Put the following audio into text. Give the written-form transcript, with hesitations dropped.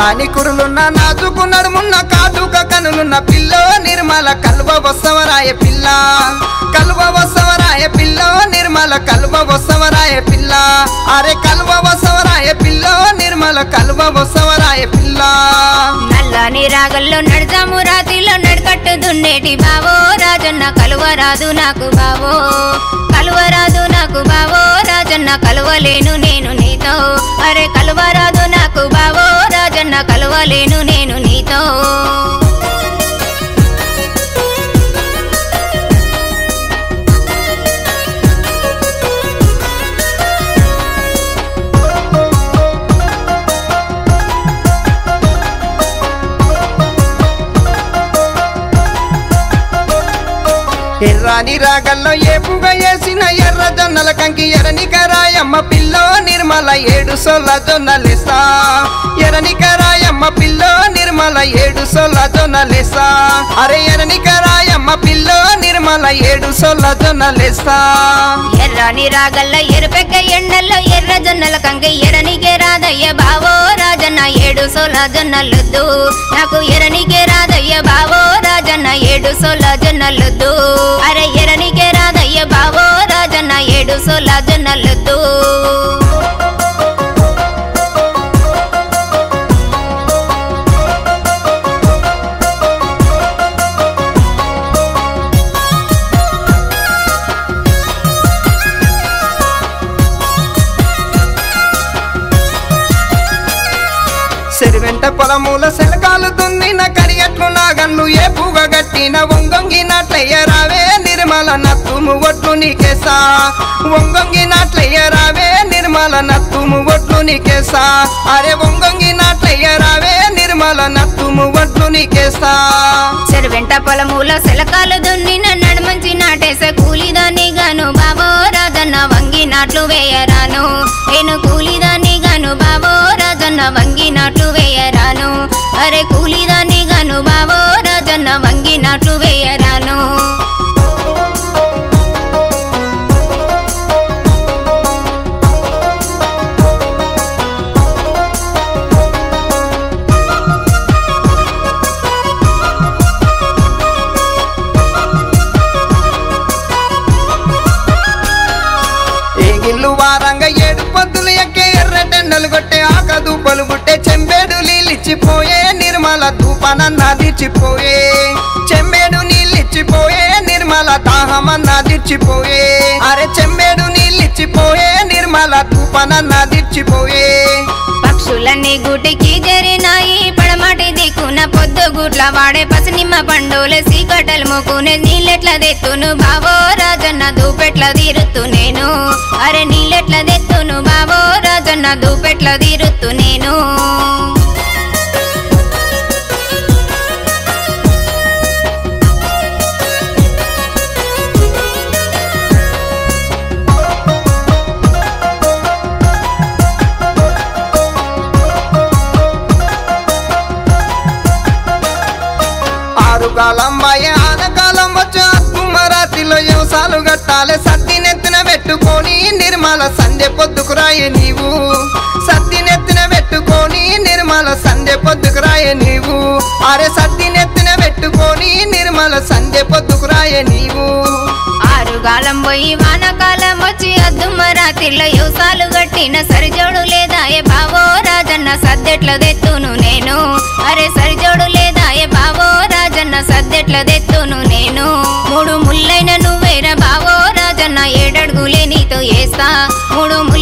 నల్లాని కురులున్న నాజుకు నడుమున్న కాటుక కనులున్న పిల్లో నిర్మల కలువ వసవరాయ పిల్ల కలువ వసవరాయ పిల్లో నిర్మల కలువ వసవరాయ పిల్ల అరే కలువ వసవరాయ పిల్లో నిర్మల కలువ వసవరాయ పిల్ల నల్లని రాగల్లో నడదాము రాతిలో నడకట్టు దున్నేటి బావో రాజన్న కలువరాదు నాకు బావో కలువరాదు నాకు బావో రాజన్న కలువలేను నేను నీతో అరే కలువరాదు నాకు బావో రాజన్న కలువలేను నేను నీతో ఎర్రాని రాగల్లో ఏపుగా వేసిన ఎర్ర జొన్నల కంకి ఎరనికరాయమ్మ పిల్లో నిర్మల 7 సొల్ల జొన్నలేసా ఎరనికరాయమ్మ పిల్లో నిర్మల 7 సొల్ల జొన్నలేసా అరే ఎరనికరాయమ్మ పిల్లో నిర్మల 7 సొల్ల జొన్నలేసా ఎర్రాని రాగల్ల ఎరుపెక్క ఎండల్లో ఎర్ర జొన్నల కంకి ఎరనికే రాదయ్య బావో రాజన్న 7 సొల్ల జొన్నలొద్దు నాకు ఎరనికే రాదయ్య బావో రాజన్న 7 సొల్ల జొన్నలొద్దు అరే ఎరనికే రాదయ్య బావో రాజన్న 7 సొల్ల జొన్నలొద్దు సెరివెంట పొలమూల సెలకాలు దున్నిన కరియట్లు నాగన్లు ఏపుగా గట్టిన వంగొంగినట్లయ్య రావే నిర్మల నత్తుము ఒట్లు నీకేసా వంగొంగినట్లయ్య రావే నిర్మల నత్తుము ఒట్లు నీకేసా అరే వంగొంగినట్లయ్య రావే నిర్మల నత్తుము ఒట్లు నీకేసా చెరువెంట పొలమూల సెలకాలు దున్నిన నడుమంచి నాటేసే కూలిదాన్ని గాను బావో రాజన్న వంగి నాట్లు వేయరాను నేను కూలిదాన్ని గాను బావో రాజన్న వంగి నాట్లు వేయరాను అరే కూలిదాన్ని గాను బావో రాజన్న వంగి నాట్లు వేయరాను ఏగిల్లు వారంగా 7 పొద్దులు ఎక్కే ఎర్రటెండలు కొట్టే ఆకదు పలుగుట్టే చెంబేడు నీళ్ళిచ్చిపోయే నిర్మల ధూపనన్నాదిచ్చిపోయే చెంబేడు నీళ్ళిచ్చిపోయే నిర్మల దాహమన్నాదిచ్చిపోయే అరే చెంబేడు నీళ్ళిచ్చిపోయే నిర్మల ధూపనన్నాదిచ్చిపోయే పక్షులన్నీ గూటికి జరినాయి పడమటి దిక్కున పొద్దుగుట్ల వాడే పసినిమ్మ పండులే సీకటలు మొక్కునే నీళ్ళెట్ల దెత్తును బావో రాజన్న దూపెట్ల తీరుతూ నేను అరే నీళ్ళెట్ల దెత్తును బావో రాజన్న దూపెట్ల తీరుతూ నేను ఆరుగాలమ్మాయి ఆనకాలం వచ్చి అక్కుమరాతిలో వ్యవసాలు గట్టాలే సత్తి నెత్తిన పెట్టుకొని నిర్మల సంధ్య పొద్దుకు రాయే నీవు సత్తి నెత్తిన పెట్టుకొని నిర్మల సంధ్య పొద్దుకు రాయే నీవు అరే సత్తి నెత్తిన పెట్టుకొని నిర్మల సంధ్య పొద్దుకు రాయే నీవు ఆరుగాలం పోయి వానకాలం వచ్చి అద్దుమరాతిలో యువసాలు గట్టిన సరిజోడు లేదా ఏ బావో రాజన్న సద్దెట్ల దెత్తును నేను అరే సరిజోడు లేదా ఏ బావో రాజన్న సద్దెట్ల దెత్తును నేను 3 ముళ్ళైన నువ్వేరా బావో రాజన్న 7 అడుగులే నీతో ఏస్తా 3